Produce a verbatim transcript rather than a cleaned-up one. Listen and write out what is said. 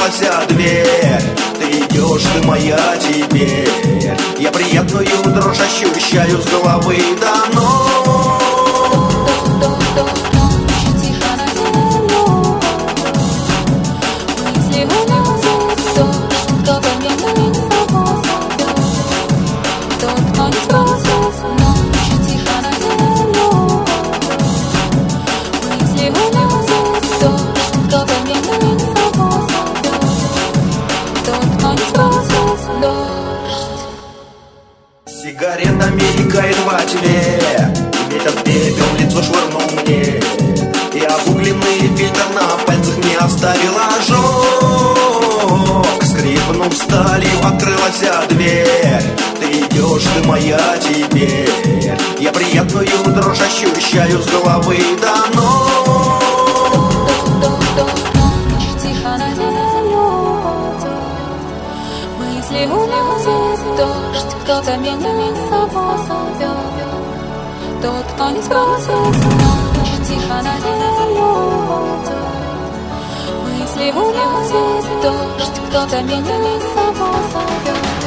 открылась дверь. Ты идешь, ты моя теперь. Я приятную дрожь ощущаю с головы до ног. Сигарета мелькает во тьме, ветер пепел в лицо швырнул мне, и обугленный фильтр на пальцах не оставил ожог. Скрипнув сталью, открылась дверь. Ты идешь, ты моя теперь. Я приятную дрожь ощущаю с головы до ног. Мысли уносит дождь, кто-то меня с собой зовет. Тот, кто не спросит, ночь тихо на землю идет. Мысли уносит дождь, кто-то меня с собой зовет.